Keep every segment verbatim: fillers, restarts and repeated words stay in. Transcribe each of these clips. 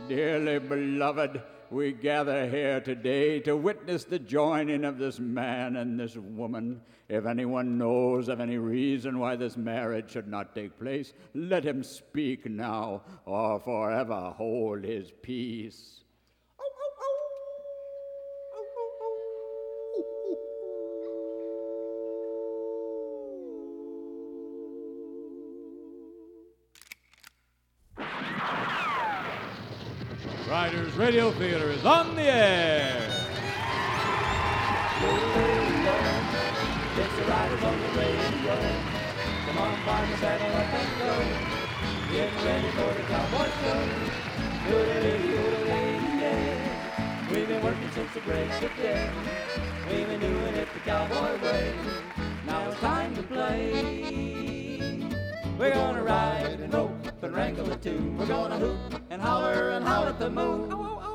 Dearly beloved, we gather here today to witness the joining of this man and this woman. If anyone knows of any reason why this marriage should not take place, let him speak now or forever hold his peace. Riders Radio Theater is on the air. It's the Riders on the radio. Come on, farmers, saddle up and go. Get ready for the cowboy show. Doodle-doo-doodle-dee-day. We've been working since the break of day. We've been doing it the cowboy way. Now it's time to play. We're gonna ride and rope and wrangle a tune. We're gonna hoot and holler and howl at the moon.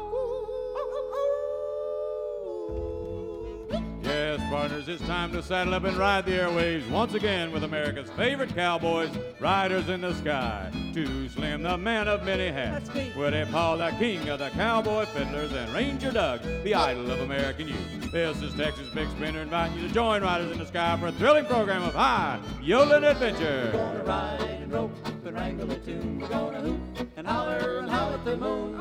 Yes, partners, it's time to saddle up and ride the airwaves once again with America's favorite cowboys, Riders in the Sky. Too Slim, the man of many hats. Woody Paul, the king of the cowboy fiddlers, and Ranger Doug, the idol of American youth. This is Texas Big Spinner inviting you to join Riders in the Sky for a thrilling program of high yodeling adventure. We're gonna ride and rope and wrangle a tune. We're gonna hoot and holler and howl at the moon.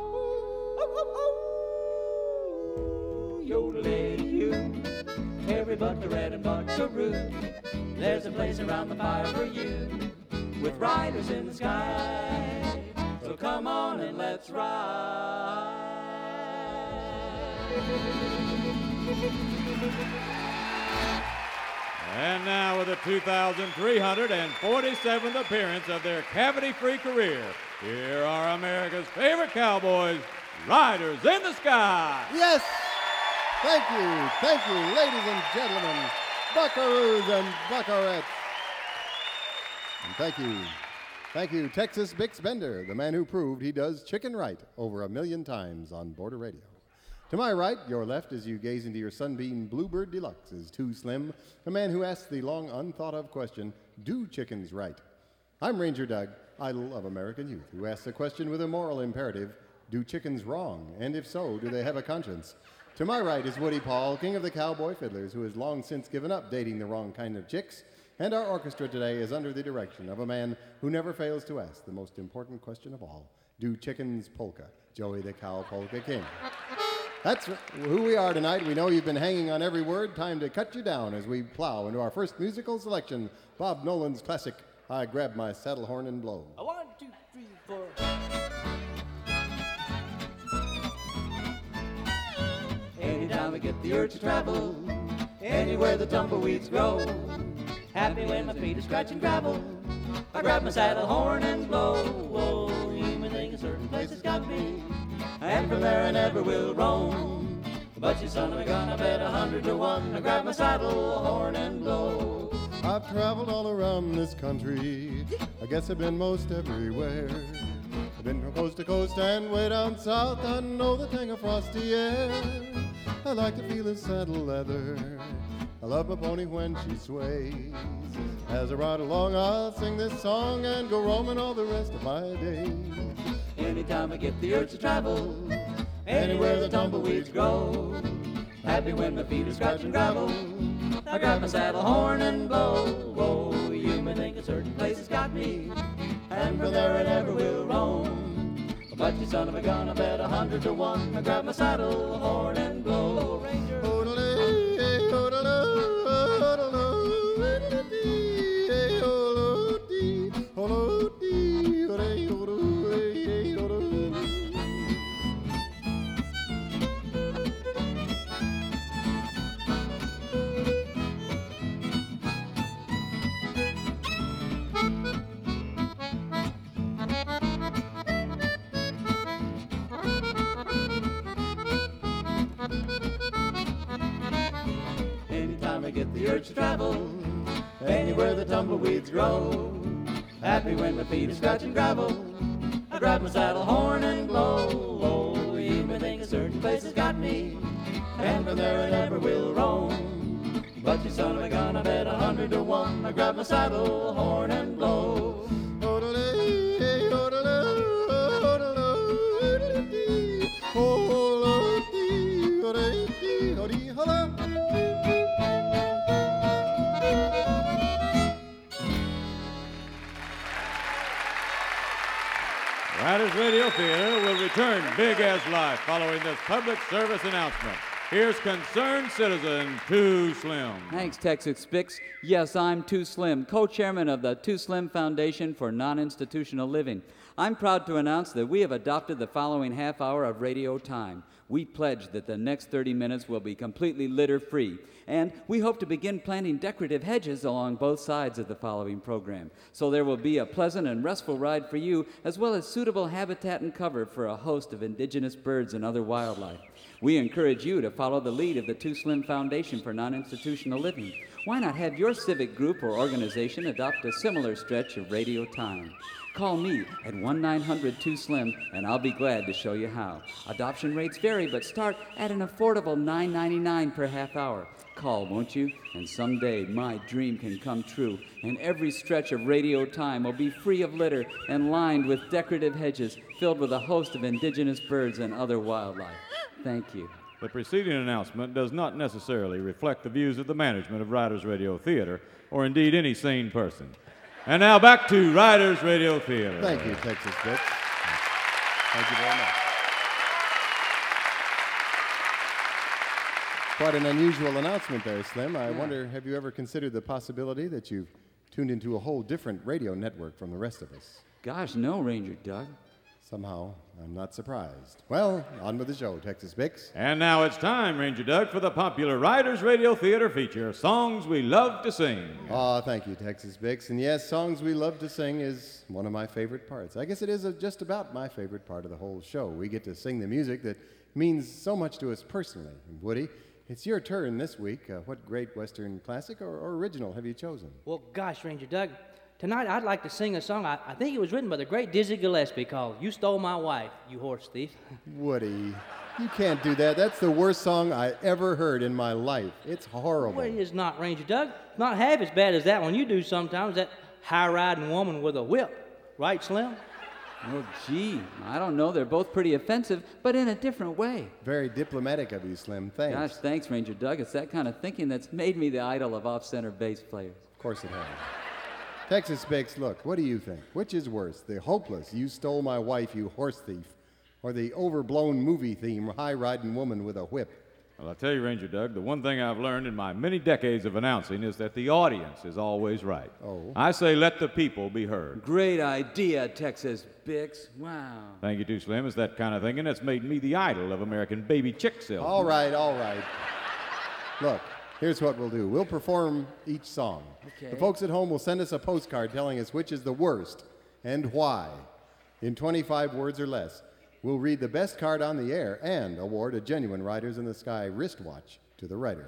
Yodelay-you, every buckaroo and buckaroo. There's a place around the fire for you, with riders in the sky. So come on and let's ride. And now with the two thousand three hundred forty-seventh appearance of their cavity-free career, here are America's favorite cowboys, Riders in the Sky. Yes! Thank you, thank you, ladies and gentlemen, buckaroos and buckarettes. And thank you, thank you, Texas Bix Bender, the man who proved he does chicken right over a million times on Border Radio. To my right, your left, as you gaze into your Sunbeam Bluebird Deluxe, is Too Slim, the man who asks the long unthought-of question, do chickens right? I'm Ranger Doug, idol of American youth, who asks the question with a moral imperative, do chickens wrong? And if so, do they have a conscience? To my right is Woody Paul, king of the cowboy fiddlers, who has long since given up dating the wrong kind of chicks. And our orchestra today is under the direction of a man who never fails to ask the most important question of all, do chickens polka? Joey the Cow Polka King. That's who we are tonight. We know you've been hanging on every word. Time to cut you down as we plow into our first musical selection, Bob Nolan's classic, I Grab My Saddle Horn and Blow. A one, two, three, four. Anytime I get the urge to travel, anywhere the tumbleweeds grow, happy when my feet are scratching gravel, I grab my saddle horn and blow. Whoa, you may think a certain place has got me, and from there I never will roam. But you son of a gun, I bet a hundred to one, I grab my saddle horn and blow. I've traveled all around this country, I guess I've been most everywhere. I've been from coast to coast and way down south, I know the tang of frosty air. I like to feel his saddle leather, I love my pony when she sways. As I ride along, I'll sing this song and go roaming all the rest of my days. Anytime I get the urge to travel, anywhere the tumbleweeds grow, happy when my feet are scratching gravel, I grab my saddle horn and blow. Whoa, you may think a certain place has got me, and from there I never will roam. But you son of a gun, I bet a hundred to one, I grab my saddle horn and blow. Ranger. Get the urge to travel, anywhere the tumbleweeds grow, happy when my feet are scratching gravel, I grab my saddle horn and blow. Oh, you may think a certain place has got me, and from there I never will roam. But you son of a gun, I bet a hundred to one, I grab my saddle horn and blow. Riders Radio Theater will return big as life following this public service announcement. Here's concerned citizen Too Slim. Thanks, Texas Spix. Yes, I'm Too Slim, co-chairman of the Too Slim Foundation for Non-Institutional Living. I'm proud to announce that we have adopted the following half hour of radio time. We pledge that the next thirty minutes will be completely litter-free, and we hope to begin planting decorative hedges along both sides of the following program. So there will be a pleasant and restful ride for you, as well as suitable habitat and cover for a host of indigenous birds and other wildlife. We encourage you to follow the lead of the Too Slim Foundation for Non-Institutional Living. Why not have your civic group or organization adopt a similar stretch of radio time? Call me at one nine hundred two slim, and I'll be glad to show you how. Adoption rates vary, but start at an affordable nine ninety-nine per half hour. Call, won't you? And someday my dream can come true, and every stretch of radio time will be free of litter and lined with decorative hedges filled with a host of indigenous birds and other wildlife. Thank you. The preceding announcement does not necessarily reflect the views of the management of Riders Radio Theater, or indeed any sane person. And now back to Riders Radio Theater. Thank you, Texas Spix. Thank you very much. Quite an unusual announcement there, Slim. I Yeah. wonder, have you ever considered the possibility that you've tuned into a whole different radio network from the rest of us? Gosh, no, Ranger Doug. Somehow, I'm not surprised. Well, on with the show, Texas Spix. And now it's time, Ranger Doug, for the popular Riders Radio Theater feature, Songs We Love to Sing. Oh, thank you, Texas Spix. And yes, Songs We Love to Sing is one of my favorite parts. I guess it is a, just about my favorite part of the whole show. We get to sing the music that means so much to us personally. And Woody, it's your turn this week. Uh, what great Western classic or, or original have you chosen? Well, gosh, Ranger Doug, tonight I'd like to sing a song. I, I think it was written by the great Dizzy Gillespie called You Stole My Wife, You Horse Thief. Woody, you can't do that. That's the worst song I ever heard in my life. It's horrible. Well, it is not, Ranger Doug. Not half as bad as that one you do sometimes, that high-riding woman with a whip. Right, Slim? Oh, gee, I don't know. They're both pretty offensive, but in a different way. Very diplomatic of you, Slim. Thanks. Gosh, thanks, Ranger Doug. It's that kind of thinking that's made me the idol of off-center bass players. Of course it has. Texas Spix, look, what do you think? Which is worse, the hopeless, you stole my wife, you horse thief, or the overblown movie theme, high-riding woman with a whip? Well, I'll tell you, Ranger Doug, the one thing I've learned in my many decades of announcing is that the audience is always right. Oh. I say let the people be heard. Great idea, Texas Bix. Wow. Thank you, Too Slim. It's that kind of thinking that's made me the idol of American baby chick sales. All right, all right. Look, here's what we'll do. We'll perform each song. Okay. The folks at home will send us a postcard telling us which is the worst and why. In twenty-five words or less, we'll read the best card on the air and award a genuine Riders in the Sky wristwatch to the writer.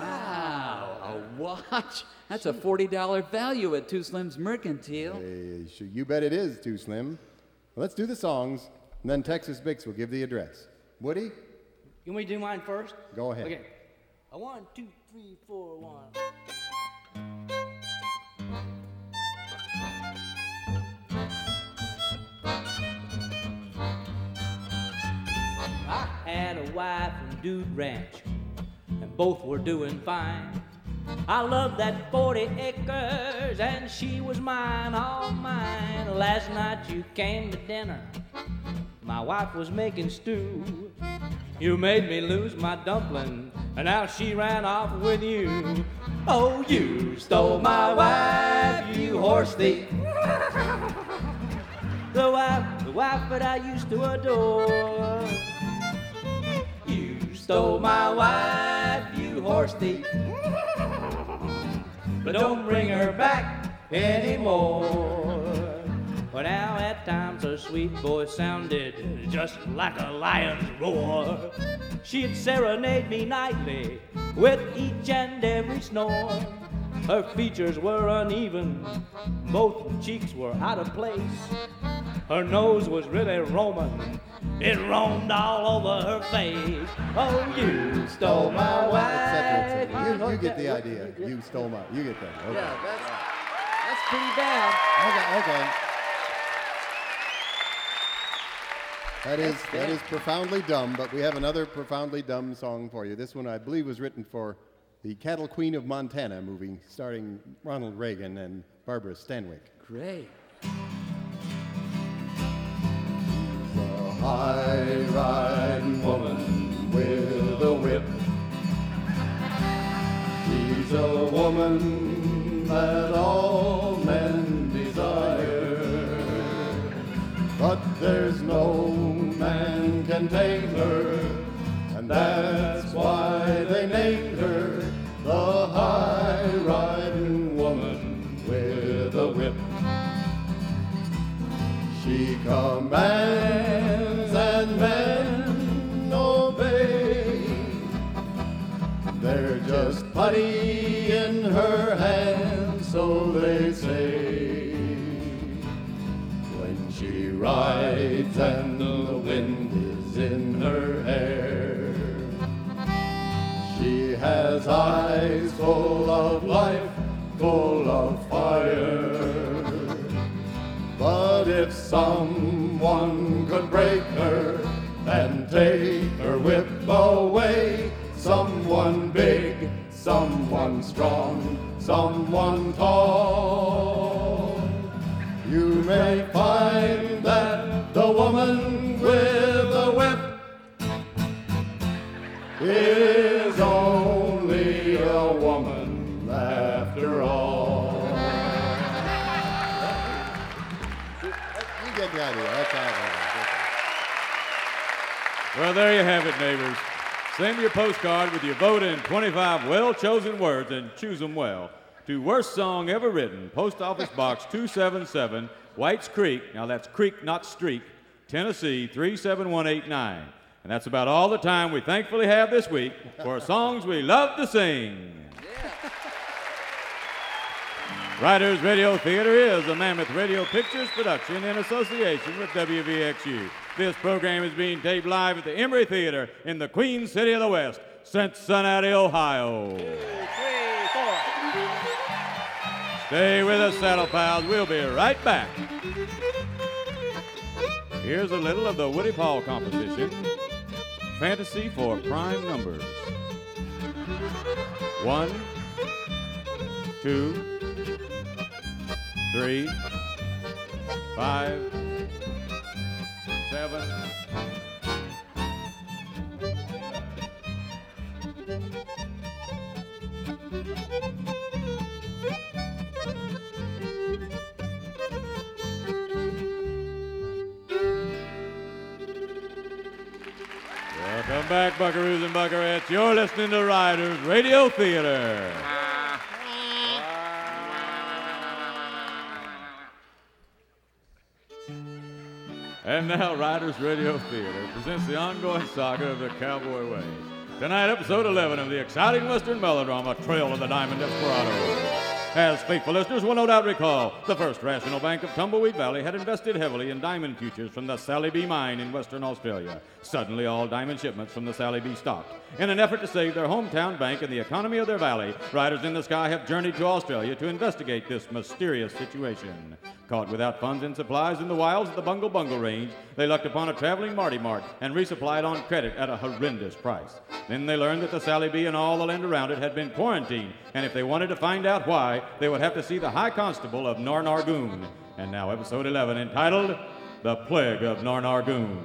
Wow, a watch? That's a forty dollar value at Too Slim's Mercantile. Hey, sh- you bet it is, Too Slim. Well, let's do the songs, and then Texas Bix will give the address. Woody, You want me to do mine first? go ahead. Okay. A one, two, three, four, one. I had a wife from Dude Ranch, and both were doing fine. I loved that forty acres, and she was mine, all mine. Last night you came to dinner, my wife was making stew. You made me lose my dumpling, and now she ran off with you. Oh, you stole my wife, you horse thief. The wife, the wife that I used to adore. You stole my wife, you horse thief. But don't bring her back anymore. But now at times her sweet voice sounded just like a lion's roar. She'd serenade me nightly with each and every snore. Her features were uneven, both cheeks were out of place. Her nose was really Roman, it roamed all over her face. Oh, you stole my wife. Et cetera, et cetera. You, you get the idea. You stole my. You get that. Okay. Yeah, that's, that's pretty bad. Okay, okay. That is, that is profoundly dumb, but we have another profoundly dumb song for you. This one, I believe, was written for the Cattle Queen of Montana movie starring Ronald Reagan and Barbara Stanwyck. Great. high-riding woman with a whip. She's a woman that all men desire, but there's no man can tame her, and that's why they named her the high-riding woman with a whip. She commands and men obey. They're just putty in her hands, so they say. When she rides and the wind is in her hair, she has eyes full of life, full of fire. But if someone could break her and take her whip away, someone big, someone strong, someone tall, you may find that the woman with a whip is only a woman after all. You get the idea. That's all. Well, there you have it, neighbors. Send your postcard with your vote in twenty-five well-chosen words, and choose them well, to Worst Song Ever Written, Post Office Box two seventy-seven, Whites Creek, now that's Creek, not Streak, Tennessee three seven one eight nine. And that's about all the time we thankfully have this week for songs we love to sing. Writers Radio Theater is a Mammoth Radio Pictures production in association with W V X U. This program is being taped live at the Emory Theater in the Queen City of the West, Cincinnati, Ohio. Two, three, four. Stay with us, Saddle Pals. We'll be right back. Here's a little of the Woody Paul composition, Fantasy for Prime Numbers. One, two, three, five, seven. Welcome back, Buckaroos and Buckarettes. You're listening to Riders Radio Theater. And now, Riders Radio Theater presents the ongoing saga of the Cowboy Way. Tonight, episode eleven of the exciting Western melodrama, Trail of the Diamond Desperado. As faithful listeners will no doubt recall, the First National Bank of Tumbleweed Valley had invested heavily in diamond futures from the Sally B mine in Western Australia. Suddenly, all diamond shipments from the Sally B stopped. In an effort to save their hometown bank and the economy of their valley, Riders in the Sky have journeyed to Australia to investigate this mysterious situation. Caught without funds and supplies in the wilds of the Bungle Bungle Range, they lucked upon a traveling Marty Mart and resupplied on credit at a horrendous price. Then they learned that the Sally B and all the land around it had been quarantined, and if they wanted to find out why, they would have to see the High Constable of Narnargoon. And now episode eleven, entitled The Plague of Narnargoon.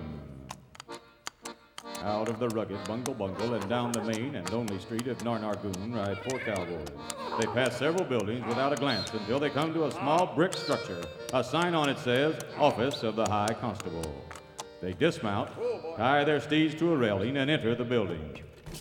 Out of the rugged Bungle Bungle and down the main and only street of Narnargoon ride four cowboys. They pass several buildings without a glance until they come to a small brick structure. A sign on it says, Office of the High Constable. They dismount, tie their steeds to a railing, and enter the building.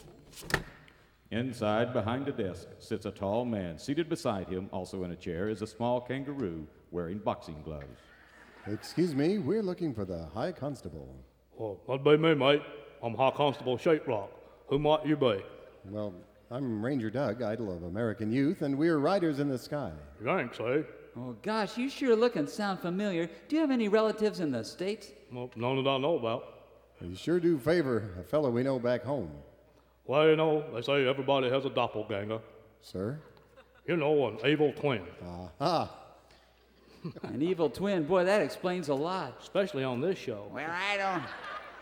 Inside, behind a desk, sits a tall man. Seated beside him, also in a chair, is a small kangaroo wearing boxing gloves. Excuse me, we're looking for the High Constable. Well, that'd be me, mate. I'm High Constable Sheetrock. Who might you be? Well, I'm Ranger Doug, idol of American youth, and we're Riders in the Sky. Thanks, eh? Oh, gosh, you sure look and sound familiar. Do you have any relatives in the States? Well, none that I know about. You sure do favor a fellow we know back home. Well, you know, they say everybody has a doppelganger. Sir? You know, an evil twin. Aha. An evil twin? Boy, that explains a lot. Especially on this show. Well, I don't,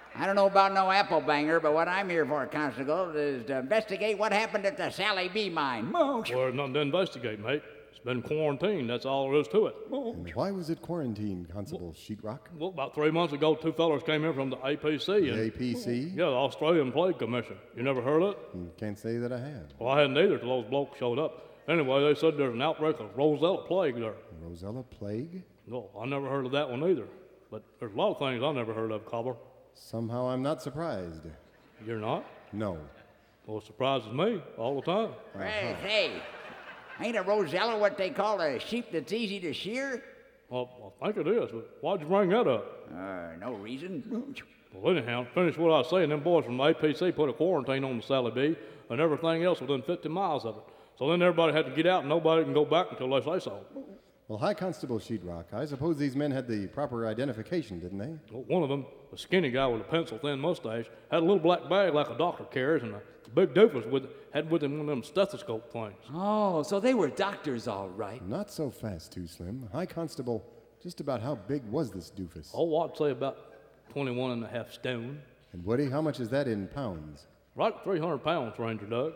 I don't know about no apple banger, but what I'm here for, Constable, is to investigate what happened at the Sally B mine. Well, there's nothing to investigate, mate. It's been quarantined, that's all there is to it. And why was it quarantined, Constable Sheetrock? Well, about three months ago, two fellas came in from the A P C. The and, A P C? Yeah, the Australian Plague Commission. You never heard of it? Mm, Can't say that I have. Well, I hadn't either till those blokes showed up. Anyway, they said there's an outbreak of Rosella plague there. Rosella plague? No, I never heard of that one either. But there's a lot of things I never heard of, Cobbler. Somehow I'm not surprised. You're not? No. Well, it surprises me all the time. Hey, say, ain't a Rosella what they call a sheep that's easy to shear? Well, I think it is, but why'd you bring that up? Uh, no reason. Well, anyhow, finish what I was saying. Them boys from the A P C put a quarantine on the Sally B and everything else within fifty miles of it. So then everybody had to get out and nobody can go back until they say so. Well, High Constable Sheetrock, I suppose these men had the proper identification, didn't they? Well, one of them, a skinny guy with a pencil-thin mustache, had a little black bag like a doctor carries, and a big doofus with, had with him one of them stethoscope things. Oh, so they were doctors, all right. Not so fast, Too Slim. High Constable, just about how big was this doofus? Oh, I'd say about twenty-one and a half stone. And Woody, how much is that in pounds? Right at three hundred pounds, Ranger Doug.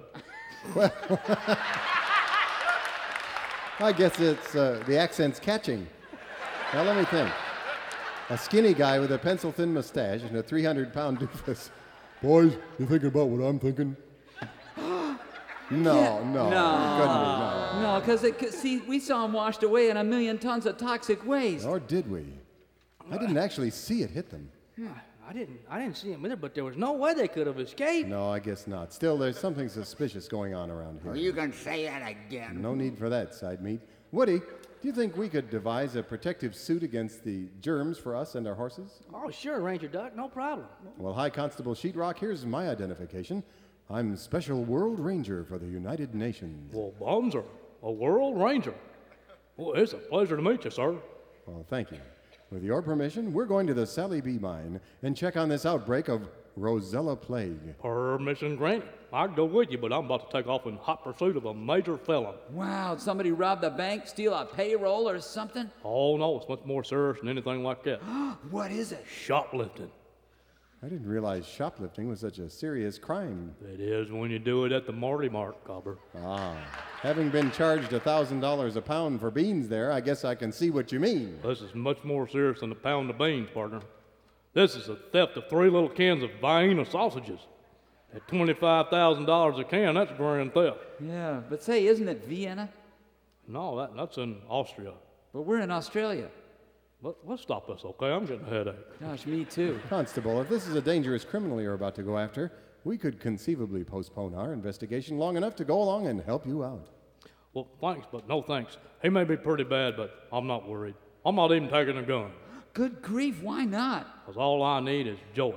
I guess it's uh, the accent's catching. Now let me think. A skinny guy with a pencil-thin mustache and a three hundred pound doofus. Boys, you thinking about what I'm thinking? No, no, No. couldn't be, no. No, because, see, we saw him washed away in a million tons of toxic waste. Or did we? I didn't actually see it hit them. I didn't, I didn't see him either, but there was no way they could have escaped. No, I guess not. Still, there's something suspicious going on around here. Well, you can say that again. No need for that, side meat. Woody, do you think we could devise a protective suit against the germs for us and our horses? Oh, sure, Ranger Duck, no problem. Well, High Constable Sheetrock, here's my identification. I'm Special World Ranger for the United Nations. Well, Bonzer, a World Ranger. Well, it's a pleasure to meet you, sir. Well, thank you. With your permission, we're going to the Sally B mine and check on this outbreak of Rosella plague. Permission granted. I'd go with you, but I'm about to take off in hot pursuit of a major felon. Wow, somebody robbed a bank, steal a payroll or something? Oh, no, it's much more serious than anything like that. What is it? Shoplifting. I didn't realize shoplifting was such a serious crime. It is when you do it at the Marty Mart, Cobber. Ah, having been charged a thousand dollars a pound for beans there, I guess I can see what you mean. This is much more serious than a pound of beans, partner. This is a theft of three little cans of Vienna sausages. At twenty-five thousand dollars a can, that's grand theft. Yeah, but say, isn't it Vienna? No, that, that's in Austria. But we're in Australia. Let, let's stop this, okay? I'm getting a headache. Gosh, me too. Constable, if this is a dangerous criminal you're about to go after, we could conceivably postpone our investigation long enough to go along and help you out. Well, thanks, but no thanks. He may be pretty bad, but I'm not worried. I'm not even taking a gun. Good grief, why not? Because all I need is Joey.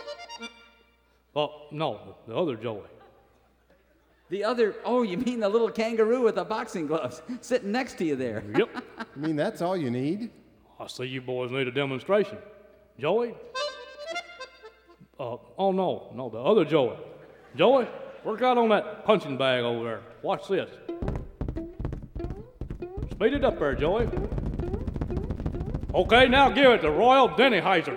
Oh, no, the other Joey. The other, oh, you mean the little kangaroo with the boxing gloves sitting next to you there? Yep. You mean that's all you need? I see you boys need a demonstration. Joey? Uh, oh, no, no, the other Joey. Joey, work out on that punching bag over there. Watch this. Speed it up there, Joey. Okay, now give it to Royal Dennyheiser.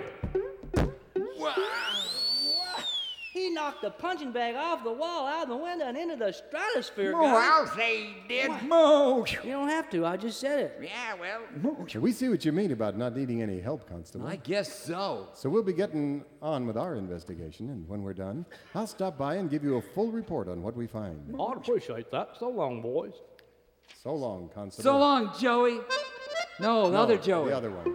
He knocked the punching bag off the wall, out of the window, and into the stratosphere, Oh, guys. I'll say he did. Moo. You don't have to, I just said it. Yeah, well. Okay, we see what you mean about not needing any help, Constable. I guess so. So we'll be getting on with our investigation, and when we're done, I'll stop by and give you a full report on what we find. I'd appreciate that. So long, boys. So long, Constable. So long, Joey. No, the No, other Joey. The other one.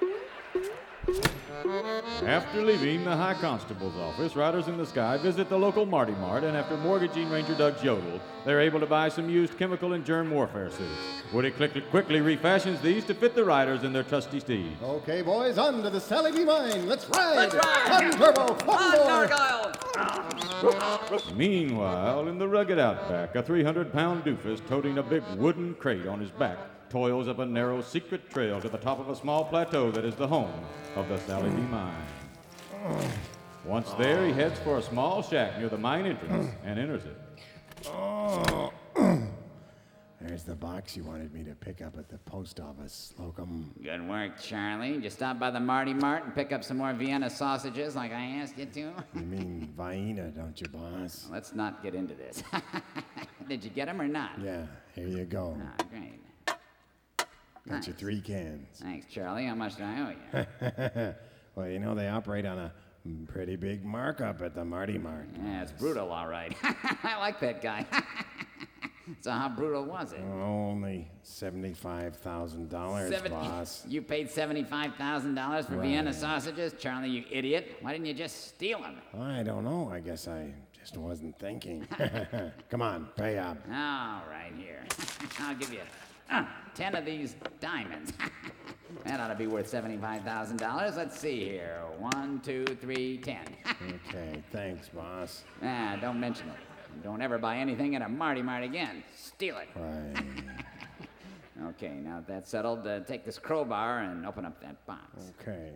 After leaving the High Constable's office, Riders in the Sky visit the local Marty Mart, and after mortgaging Ranger Doug's yodel, they're able to buy some used chemical and germ warfare suits. Woody quickly, quickly refashions these to fit the riders and their trusty steeds. Okay, boys, on to the Sally B mine. Let's ride! Let's ride! On turbo, one more! Argyle! Meanwhile, in the rugged outback, a three hundred pound doofus toting a big wooden crate on his back toils up a narrow secret trail to the top of a small plateau that is the home of the Sally B mine. Once there, he heads for a small shack near the mine entrance and enters it. There's the box you wanted me to pick up at the post office, Slocum. Good work, Charlie. Did you stop by the Marty Mart and pick up some more Vienna sausages like I asked you to? You mean Vienna, don't you, boss? Let's not get into this. Did you get them or not? Yeah, here you go. Oh, great. Got Nice. your three cans. Thanks, Charlie. How much do I owe you? Well, you know, they operate on a pretty big markup at the Marty Mart. Yeah, it's brutal, all right. I like that guy. So how brutal was it? Oh, only seventy-five thousand dollars, Seven- boss. You paid seventy-five thousand dollars for Right. Vienna sausages? Charlie, you idiot. Why didn't you just steal them? I don't know. I guess I just wasn't thinking. Come on, pay up. All right, here. I'll give you uh, ten of these diamonds. That ought to be worth seventy-five thousand dollars. Let's see here. One, two, three, ten. Okay, thanks, boss. Ah, don't mention it. Don't ever buy anything at a Marty Mart again. Steal it. Right. Okay, now that that's settled, uh, take this crowbar and open up that box. Okay.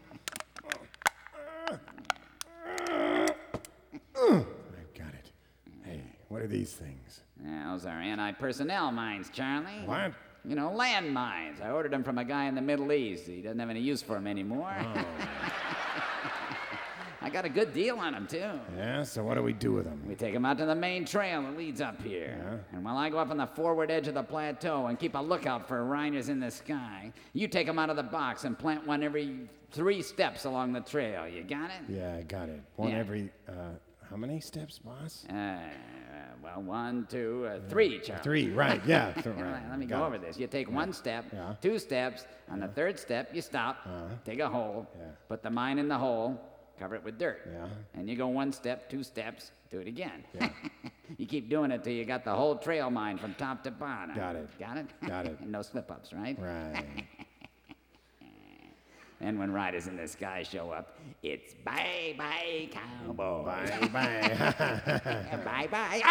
I've got it. Hey, what are these things? Yeah, those are anti-personnel mines, Charlie. What? You know, land mines. I ordered them from a guy in the Middle East. He doesn't have any use for them anymore. Oh. I got a good deal on them, too. Yeah, so what do we do with them? We take them out to the main trail that leads up here. Yeah. And while I go up on the forward edge of the plateau and keep a lookout for rhinos in the sky, you take them out of the box and plant one every three steps along the trail. You got it? Yeah, I got it. One Yeah. every, uh, how many steps, boss? Uh, well, one, two, uh, three, Charlie. Three, right, yeah. th- All right. right, let me Got go it. over this. You take one step, Yeah. two steps. On the third step, you stop, Uh-huh. take a hole, Yeah. put the mine in the hole, cover it with dirt. Yeah. And you go one step, two steps, do it again. Yeah. You keep doing it till you got the whole trail mine from top to bottom. Got it. Got it? Got it. And no slip-ups, right? Right. And when riders in the sky show up, it's bye-bye, cowboy. Bye, bye. Bye-bye.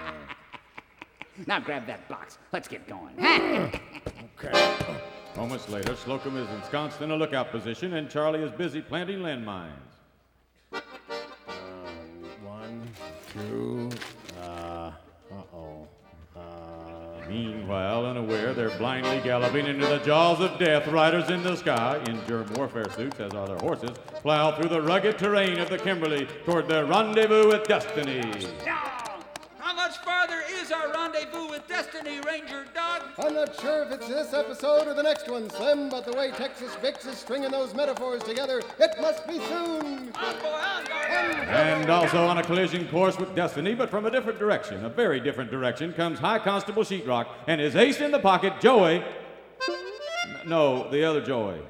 Now grab that box. Let's get going. Okay. Moments later, Slocum is ensconced in a lookout position, and Charlie is busy planting landmines. Um, one, two, uh, uh-oh. Uh, Meanwhile, unaware, they're blindly galloping into the jaws of death. Riders in the sky, in germ warfare suits, as are their horses, plow through the rugged terrain of the Kimberly toward their rendezvous with destiny. How much farther is our rendezvous with Destiny, Ranger Dog? I'm not sure if it's this episode or the next one, Slim, but the way Texas Vix is stringing those metaphors together, it must be soon. On, boy, on, boy. And also on a collision course with destiny, but from a different direction, a very different direction, comes High Constable Sheetrock and his ace in the pocket, Joey. N- No, the other Joey.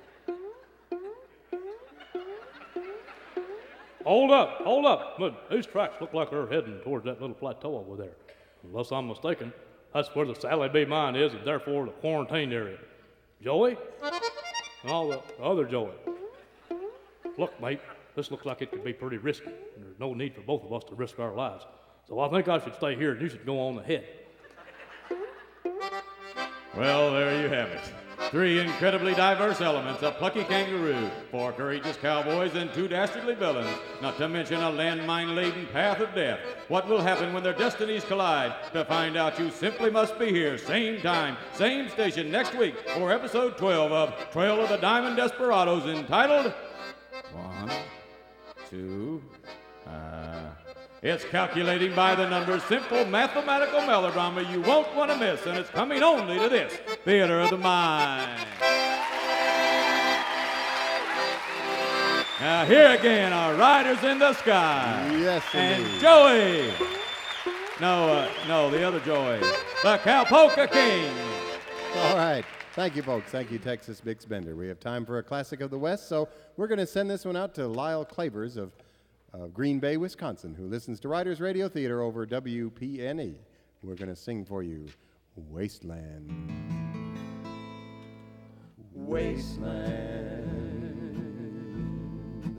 Hold up, hold up. Look, these tracks look like they're heading towards that little plateau over there. Unless I'm mistaken, that's where the Sally B mine is, and therefore the quarantined area. Joey? No, the, the other Joey. Look, mate, this looks like it could be pretty risky, and there's no need for both of us to risk our lives. So I think I should stay here, and you should go on ahead. Well, there you have it. Three incredibly diverse elements, a plucky kangaroo, four courageous cowboys, and two dastardly villains, not to mention a landmine-laden path of death. What will happen when their destinies collide? To find out, you simply must be here, same time, same station, next week, for episode twelve of Trail of the Diamond Desperados, entitled... One, two, uh... It's calculating by the numbers, simple mathematical melodrama you won't want to miss, and it's coming only to this Theater of the Mind. Now here again are Riders in the Sky. Yes, And indeed. Joey. No, uh, no, the other Joey. The Cowpoca King. All right. Thank you, folks. Thank you, Texas Bix Bender. We have time for a classic of the West, so we're going to send this one out to Lyle Clavers of of Green Bay, Wisconsin, who listens to Riders Radio Theater over W P N E. We're going to sing for you Wasteland. Wasteland.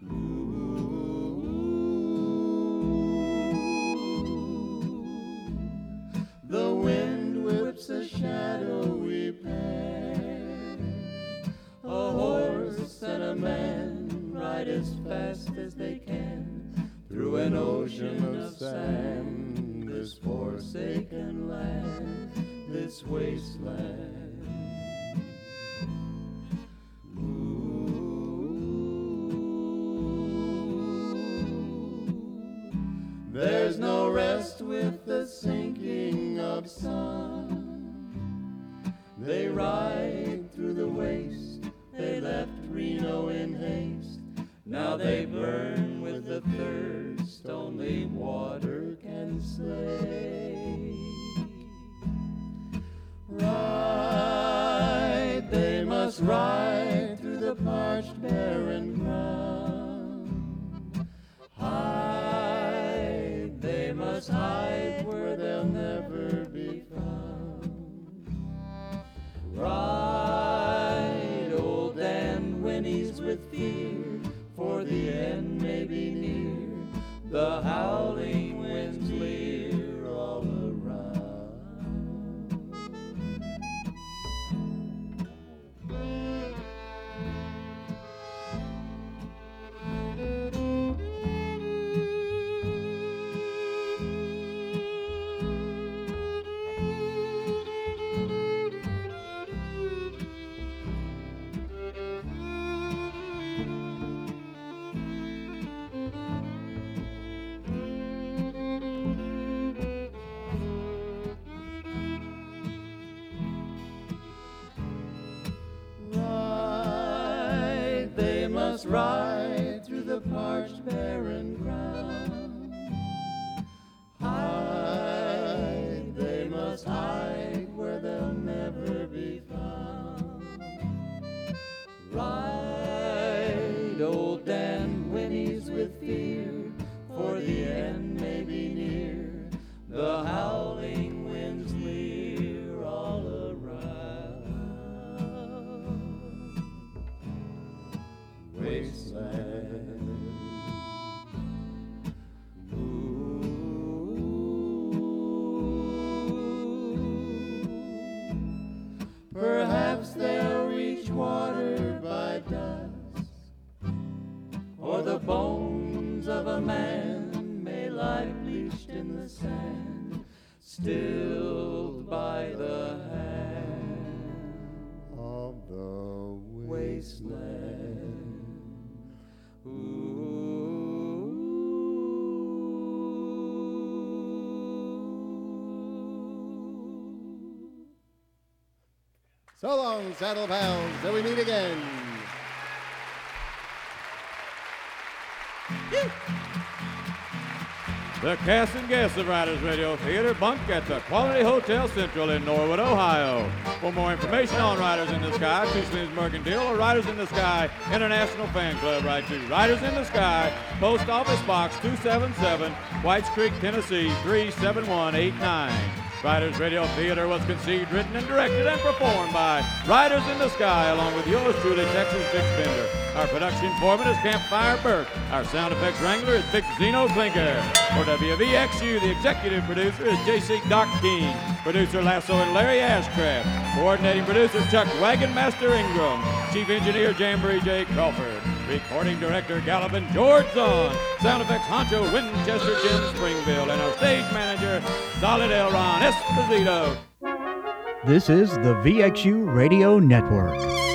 Ooh. The wind whips a shadowy path. A horse and a man ride as fast as they can through an ocean of sand, this forsaken land. wasteland. There's no rest with the sinking of sun. They ride through the waste, they left Reno in haste. Now they burn with the thirst only water can slay. Ride, they must ride through the parched, barren ground. Hide, they must hide where they'll never be found. Ride, old Dan whinnies with fear, for the end may be near. The howling winds leer all around. Ride through the parched, barren ground. Hide, they must hide where they'll never be found. Ride, old Dan whinnies with fear, for the end may be near. The howling winds leer all around. Wasteland. Ooh. Perhaps they'll reach water by dusk, or the bones of a man may lie bleached in the sand, stilled by the hand of the wasteland. So long, Saddle Pals, till we meet again. The cast and guests of Riders Radio Theater bunk at the Quality Hotel Central in Norwood, Ohio. For more information on Riders in the Sky, Two Slims Mercantile, or Riders in the Sky International Fan Club, write to Riders in the Sky, Post Office Box two seven seven, Whites Creek, Tennessee three seven one eight nine. Riders Radio Theater was conceived, written, and directed and performed by Riders in the Sky, along with yours truly, Texas Bix Bender. Our production foreman is Campfire Burke. Our sound effects wrangler is Vic Zeno Klinker. For W V X U, the executive producer is J C Doc King. Producer Lasso and Larry Ashcraft. Coordinating producer Chuck Wagonmaster Ingram. Chief engineer Jamboree J. Crawford. Recording director Gallopin George Zahn. Sound effects honcho Winchester Jim Springville. And our stage manager Solid L. Ron Esposito. This is the V X U Radio Network.